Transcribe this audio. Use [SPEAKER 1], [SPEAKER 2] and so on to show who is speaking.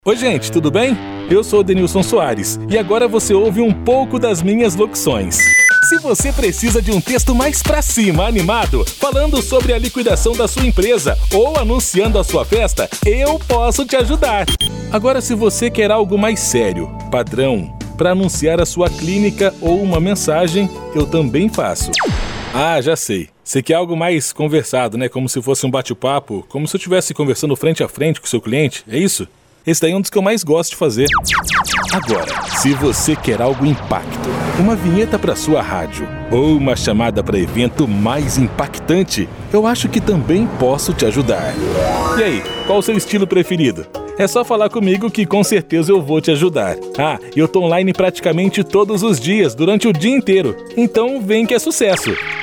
[SPEAKER 1] Oi gente, tudo bem? Eu sou o Denilson Soares e agora você ouve um pouco das minhas locuções. Se você precisa de um texto mais pra cima, animado, falando sobre a liquidação da sua empresa ou anunciando a sua festa, eu posso te ajudar. Agora, se você quer algo mais sério, padrão, para anunciar a sua clínica ou uma mensagem, eu também faço. Ah, já sei. Você quer algo mais conversado, né? Como se fosse um bate-papo, como se eu estivesse conversando frente a frente com o seu cliente, é isso? Esse daí é um dos que eu mais gosto de fazer. Agora, se você quer algo impacto, uma vinheta para sua rádio ou uma chamada para evento mais impactante, eu acho que também posso te ajudar. E aí, qual o seu estilo preferido? É só falar comigo que com certeza eu vou te ajudar. Ah, eu tô online praticamente todos os dias, durante o dia inteiro. Então vem que é sucesso!